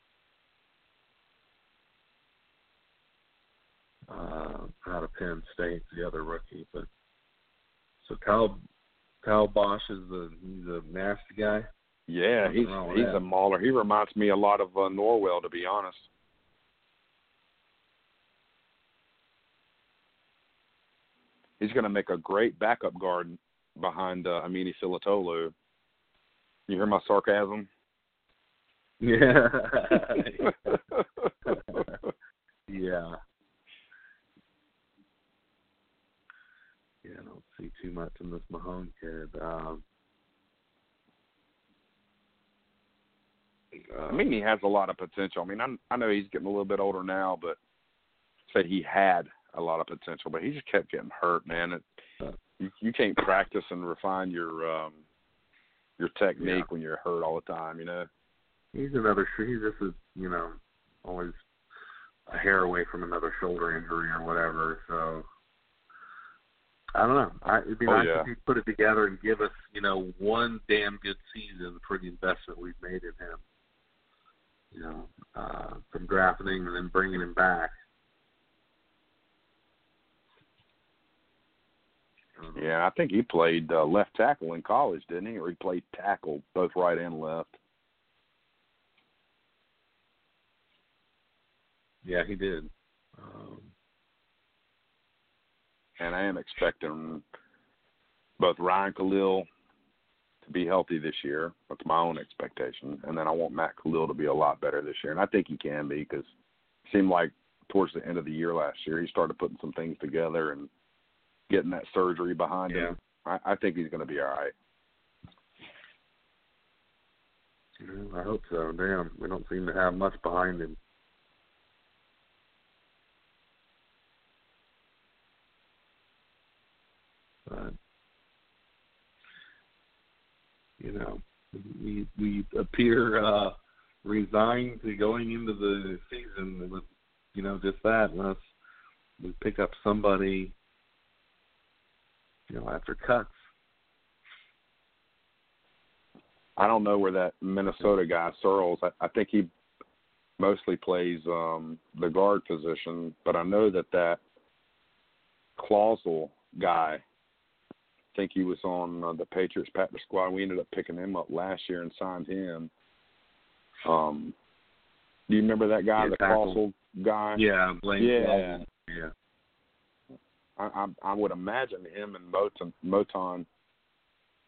[SPEAKER 4] Out of Penn State, the other rookie. But so Kyle Bosch he's a nasty guy.
[SPEAKER 5] Yeah, he's a mauler. He reminds me a lot of Norwell, to be honest. He's going to make a great backup guard behind Amini Filatolu. You hear my sarcasm?
[SPEAKER 4] Yeah. Yeah. Yeah, I don't see too much in this Mahone kid.
[SPEAKER 5] I mean, he has a lot of potential. I mean, I know he's getting a little bit older now, but said he had a lot of potential, but he just kept getting hurt, man. You can't practice and refine your technique when you're hurt all the time, you know.
[SPEAKER 4] He's just always a hair away from another shoulder injury or whatever. So I don't know. It'd be nice if he put it together and give us, one damn good season for the investment we've made in him. From drafting and then bringing him back.
[SPEAKER 5] Yeah, I think he played left tackle in college, didn't he? Or he played tackle, both right and left.
[SPEAKER 4] Yeah, he did.
[SPEAKER 5] And I am expecting both Ryan Khalil to be healthy this year. That's my own expectation. And then I want Matt Khalil to be a lot better this year. And I think he can be, because it seemed like towards the end of the year last year, he started putting some things together and getting that surgery behind him. I think he's going to be all right.
[SPEAKER 4] I hope so. Damn, we don't seem to have much behind him. But, we appear resigned to going into the season with, just that, unless we pick up somebody, after cuts.
[SPEAKER 5] I don't know where that Minnesota guy, Searles, I think he mostly plays the guard position, but I know that Clausel guy, I think he was on the Patriots practice squad. We ended up picking him up last year and signed him. Do you remember that guy, the Clausel guy?
[SPEAKER 4] Yeah, Blaine.
[SPEAKER 5] Yeah.
[SPEAKER 4] Yeah.
[SPEAKER 5] I would imagine him and Moton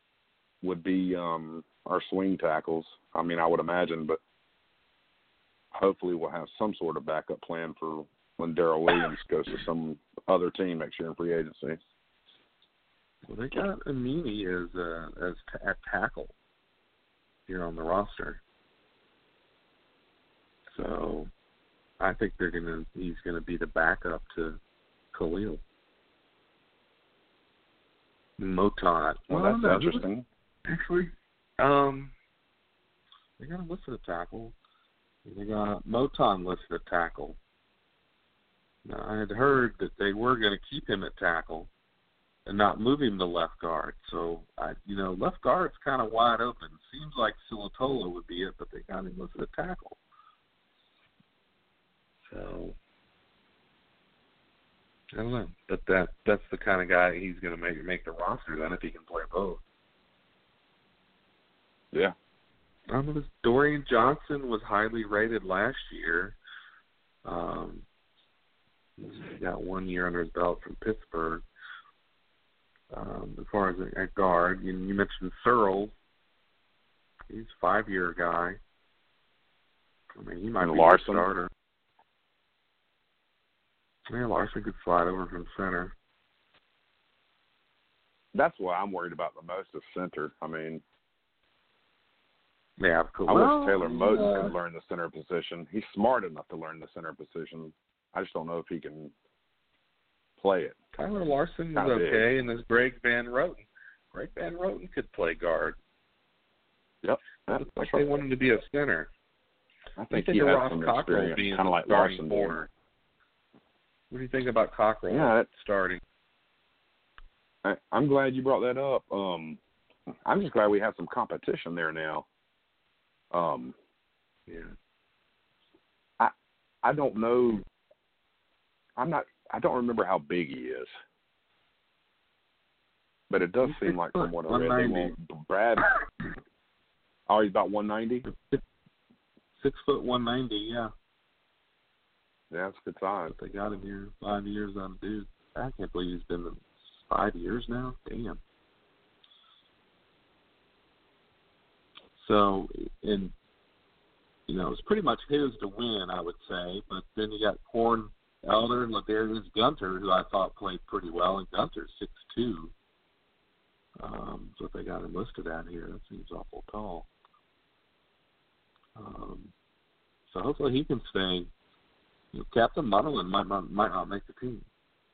[SPEAKER 5] would be our swing tackles. I mean, I would imagine, but hopefully we'll have some sort of backup plan for when Darrell Williams goes to some other team next year in free agency.
[SPEAKER 4] Well, they got Amini at tackle here on the roster, so I think he's gonna be the backup to Khalil. Moton.
[SPEAKER 5] Well, that's interesting.
[SPEAKER 4] Actually, they got him listed at tackle. They got Moton listed at tackle. Now, I had heard that they were going to keep him at tackle and not move him to left guard. So, left guard's kind of wide open. Seems like Silatola would be it, but they got him listed at tackle. So, I don't know. But that's the kind of guy he's going to make the roster then if he can play both.
[SPEAKER 5] Yeah.
[SPEAKER 4] Dorian Johnson was highly rated last year. He got 1 year under his belt from Pittsburgh. As far as a guard, you mentioned Searles. He's a 5-year guy. I mean, he might be a starter. Yeah, Larson could slide over from center.
[SPEAKER 5] That's what I'm worried about the most is center. I mean,
[SPEAKER 4] yeah, cool.
[SPEAKER 5] I wish Taylor Moton could learn the center position. He's smart enough to learn the center position. I just don't know if he can play it.
[SPEAKER 4] Tyler Larson is okay, and there's Greg Van Roten. Greg Van Roten could play guard.
[SPEAKER 5] Yep.
[SPEAKER 4] Looks like they want him to be a center.
[SPEAKER 5] I think he has some experience, kind of like Larson
[SPEAKER 4] corner. What do you think about Cockrell starting?
[SPEAKER 5] I'm glad you brought that up. I'm just glad we have some competition there now. I don't know. I don't remember how big he is, but it does seem like from what I read, they want Brad. Oh, he's about 190.
[SPEAKER 4] 6 foot 190. Yeah.
[SPEAKER 5] Yeah, that's a good sign.
[SPEAKER 4] But they got him here 5 years on dude. I can't believe he's been 5 years now. Damn. So, it's pretty much his to win, I would say. But then you got Corn Elder and Ladarius Gunter, who I thought played pretty well, and Gunter's 6'2". So if they got him listed out here, that seems awful tall. So hopefully he can stay. Captain Munderland might not make the team.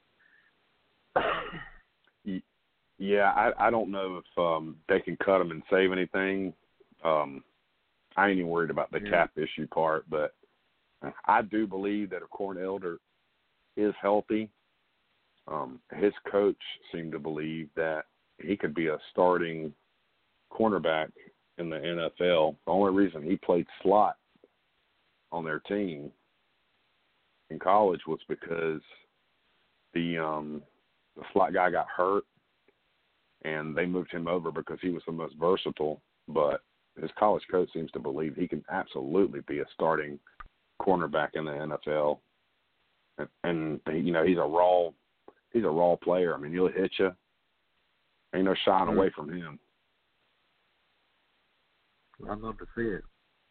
[SPEAKER 5] Yeah, I don't know if they can cut him and save anything. I ain't even worried about the cap issue part, but I do believe that if Corn Elder is healthy, his coach seemed to believe that he could be a starting cornerback in the NFL. The only reason he played slot on their team in college was because the slot guy got hurt, and they moved him over because he was the most versatile. But his college coach seems to believe he can absolutely be a starting cornerback in the NFL. And he's a raw player. I mean, he'll hit you. Ain't no shying away from him.
[SPEAKER 4] I'd love to see it.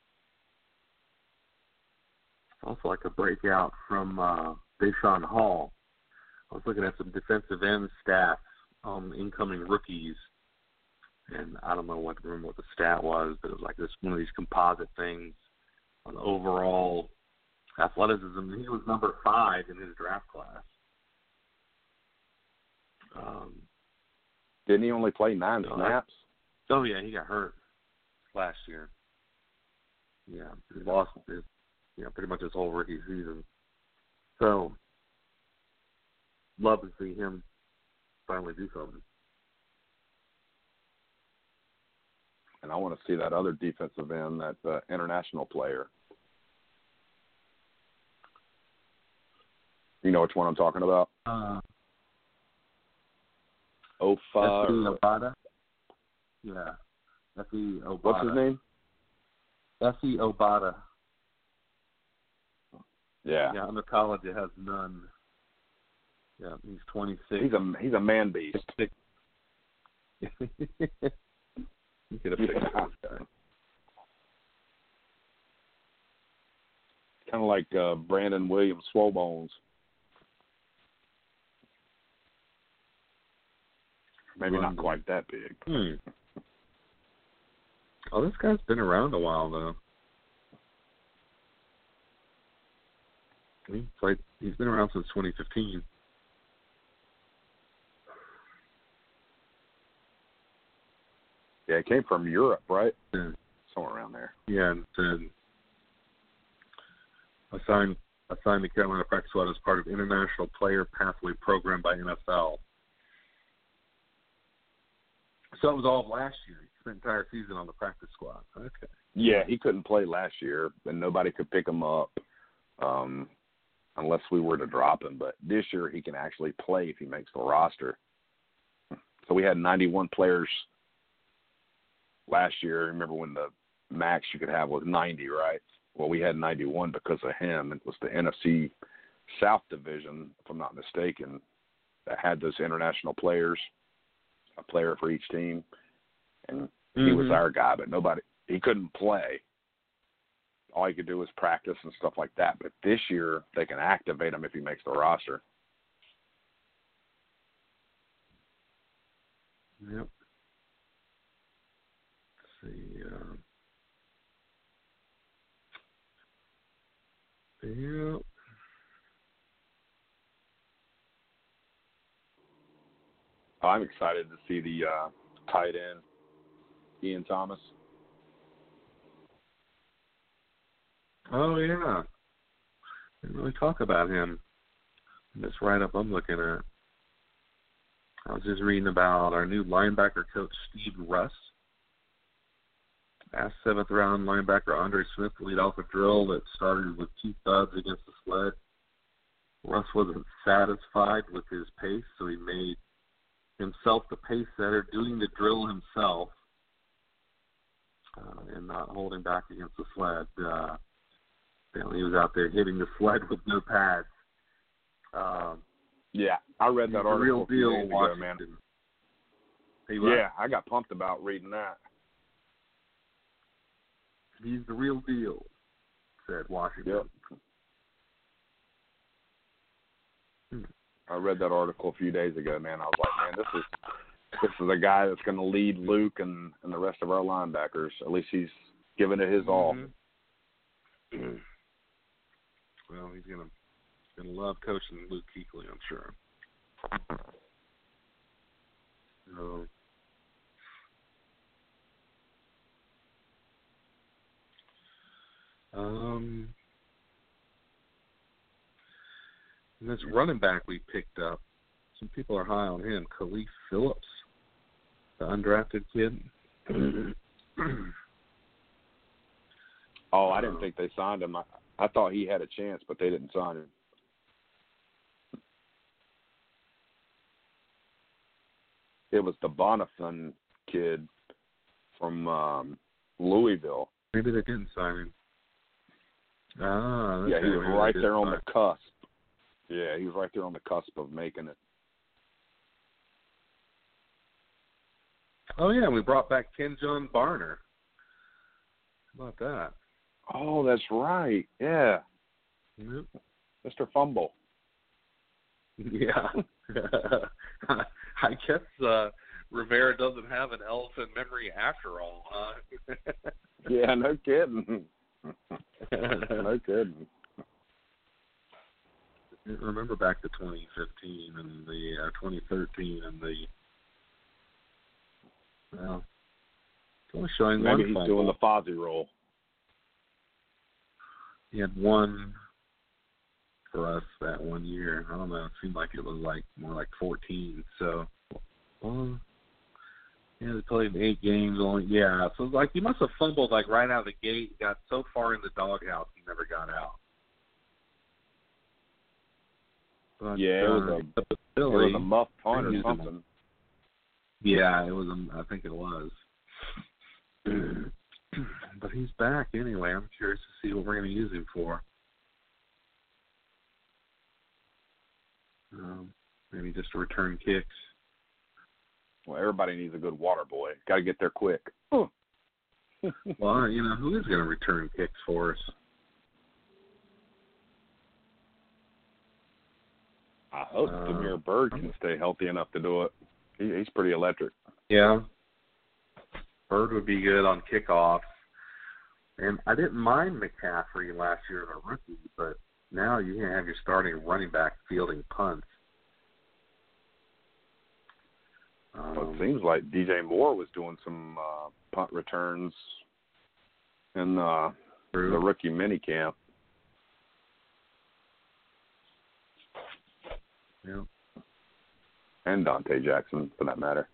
[SPEAKER 4] Also like a breakout from Deshaun Hall. I was looking at some defensive end stats on incoming rookies, and I don't remember what the stat was, but it was like one of these composite things on overall athleticism. He was number 5 in his draft class.
[SPEAKER 5] Didn't he only play 9 snaps?
[SPEAKER 4] Oh, yeah, he got hurt last year. Yeah, he lost pretty much his whole rookie season. So, love to see him finally do something.
[SPEAKER 5] And I want to see that other defensive end, that international player. You know which one I'm talking about?
[SPEAKER 4] Efe Obada. Yeah. Efe Obada.
[SPEAKER 5] What's his name?
[SPEAKER 4] Efe Obada.
[SPEAKER 5] Yeah.
[SPEAKER 4] Yeah, under college it has none. Yeah, he's 26.
[SPEAKER 5] He's a man beast.
[SPEAKER 4] You could have picked this guy.
[SPEAKER 5] like Brandon Williams, Swobones. Maybe not quite that big.
[SPEAKER 4] Oh, this guy's been around a while, though. He's been around since 2015.
[SPEAKER 5] Yeah, it came from Europe, right?
[SPEAKER 4] Yeah.
[SPEAKER 5] Somewhere around there.
[SPEAKER 4] Yeah, and assigned to Carolina Practice Squad as part of International Player Pathway Program by NFL. So it was all of last year. He spent the entire season on the practice squad. Okay.
[SPEAKER 5] Yeah, he couldn't play last year, and nobody could pick him up unless we were to drop him. But this year he can actually play if he makes the roster. So we had 91 players last year. Remember when the max you could have was 90, right? Well, we had 91 because of him. It was the NFC South Division, if I'm not mistaken, that had those international players, a player for each team. And he was our guy, but he couldn't play. All he could do was practice and stuff like that. But this year, they can activate him if he makes the roster.
[SPEAKER 4] Yep. Let's see. Yep.
[SPEAKER 5] I'm excited to see the tight end, Ian Thomas.
[SPEAKER 4] Oh, yeah. Didn't really talk about him in this write-up I'm looking at. I was just reading about our new linebacker coach, Steve Russ. Asked 7th-round linebacker Andre Smith to lead off a drill that started with 2 thuds against the sled. Russ wasn't satisfied with his pace, so he made himself the pace setter, doing the drill himself and not holding back against the sled. He was out there hitting the sled with no pads.
[SPEAKER 5] Yeah, I read that article
[SPEAKER 4] real
[SPEAKER 5] a few
[SPEAKER 4] deal,
[SPEAKER 5] days ago, man. Yeah, I got pumped about reading that.
[SPEAKER 4] He's the real deal, said Washington.
[SPEAKER 5] Yep. I read that article a few days ago, man. I was like, man, this is a guy that's going to lead Luke and the rest of our linebackers. At least he's giving it his all.
[SPEAKER 4] Well, he's gonna love coaching Luke Kuechly, I'm sure. And this running back we picked up, some people are high on him, Khalif Phillips, the undrafted kid.
[SPEAKER 5] Oh, I didn't think they signed him. I thought he had a chance, but they didn't sign him. It was the Bonifant kid from Louisville.
[SPEAKER 4] Maybe they didn't sign him.
[SPEAKER 5] Yeah, he was right there on the cusp. Yeah, he was right there on the cusp of making it.
[SPEAKER 4] Oh, yeah, we brought back Kenjon Barner. How about that?
[SPEAKER 5] Oh, that's right. Yeah.
[SPEAKER 4] Yep.
[SPEAKER 5] Mr. Fumble.
[SPEAKER 4] Yeah. I guess Rivera doesn't have an elephant memory after all, huh?
[SPEAKER 5] Yeah, no kidding. No kidding.
[SPEAKER 4] Remember back to 2015 and the 2013 and the well, it's only showing
[SPEAKER 5] maybe
[SPEAKER 4] one
[SPEAKER 5] he's
[SPEAKER 4] fumble.
[SPEAKER 5] doing the Fozzie role.
[SPEAKER 4] He had one for us that one year. I don't know. It seemed like it was more like 14. So, well, yeah, they played 8 games only. Yeah, so like he must have fumbled like right out of the gate. Got so far in the doghouse he never got out. But,
[SPEAKER 5] yeah, it was a muff punt or something.
[SPEAKER 4] Yeah, it was. I think it was. But he's back anyway. I'm curious to see what we're going to use him for. Maybe just to return kicks.
[SPEAKER 5] Well, everybody needs a good water boy. Got to get there quick.
[SPEAKER 4] Well, who is going to return kicks for us?
[SPEAKER 5] I hope Damiere Byrd can stay healthy enough to do it. He's pretty electric.
[SPEAKER 4] Yeah. Byrd would be good on kickoffs. And I didn't mind McCaffrey last year as a rookie, but now you have your starting running back fielding punts.
[SPEAKER 5] Well, it seems like DJ Moore was doing some punt returns in the rookie mini camp.
[SPEAKER 4] Yeah.
[SPEAKER 5] And Dante Jackson, for that matter.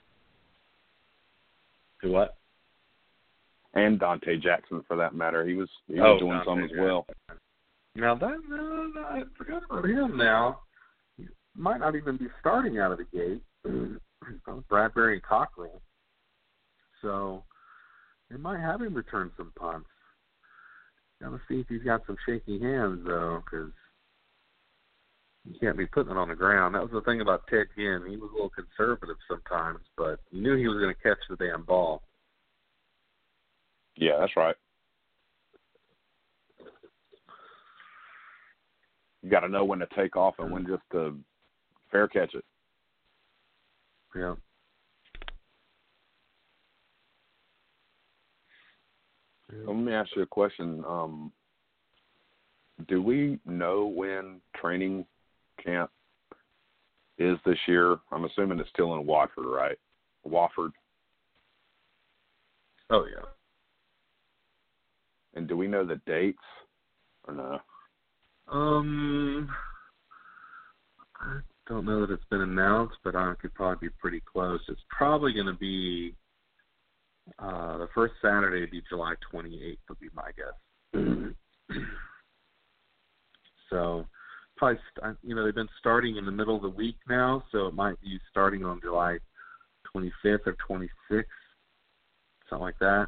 [SPEAKER 4] Do what?
[SPEAKER 5] And Dante Jackson, for that matter. He was doing
[SPEAKER 4] Dante
[SPEAKER 5] some as
[SPEAKER 4] Jackson.
[SPEAKER 5] well.
[SPEAKER 4] Now, I forgot about him now. He might not even be starting out of the gate. Bradbury and Cockrell. So they might have him return some punts. Got to see if he's got some shaky hands, though, because you can't be putting it on the ground. That was the thing about Ted Ginn. He was a little conservative sometimes, but you knew he was going to catch the damn ball.
[SPEAKER 5] Yeah, that's right. You got to know when to take off and when just to fair catch it.
[SPEAKER 4] Yeah.
[SPEAKER 5] Let me ask you a question. Do we know when training camp is this year? I'm assuming it's still in Watford, right? Wofford.
[SPEAKER 4] Oh, yeah.
[SPEAKER 5] And do we know the dates or no?
[SPEAKER 4] I don't know that it's been announced, but I could probably be pretty close. It's probably going to be the first Saturday would be July 28th would be my guess. So probably, they've been starting in the middle of the week now, so it might be starting on July 25th or 26th, something like that.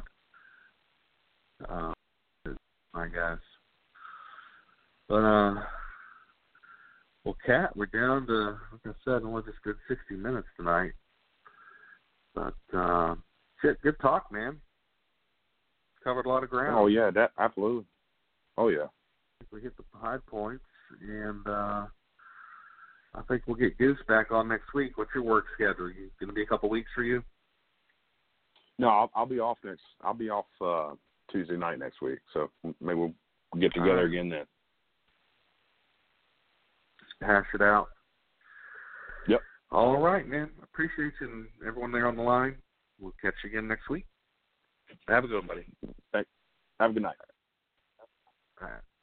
[SPEAKER 4] Is my guess. But, well, Kat, we're down to, like I said, only just good 60 minutes tonight. But, shit, good talk, man. Covered a lot of ground.
[SPEAKER 5] Oh, yeah, that absolutely. Oh, yeah.
[SPEAKER 4] We hit the high points, and I think we'll get Goose back on next week. What's your work schedule? Going to be a couple weeks for you?
[SPEAKER 5] No, I'll be off next. I'll be off Tuesday night next week, so maybe we'll get together again then.
[SPEAKER 4] Just hash it out.
[SPEAKER 5] Yep.
[SPEAKER 4] All right, man. Appreciate you and everyone there on the line. We'll catch you again next week. Have a good one, buddy.
[SPEAKER 5] Thanks. Have a good night.
[SPEAKER 4] All right.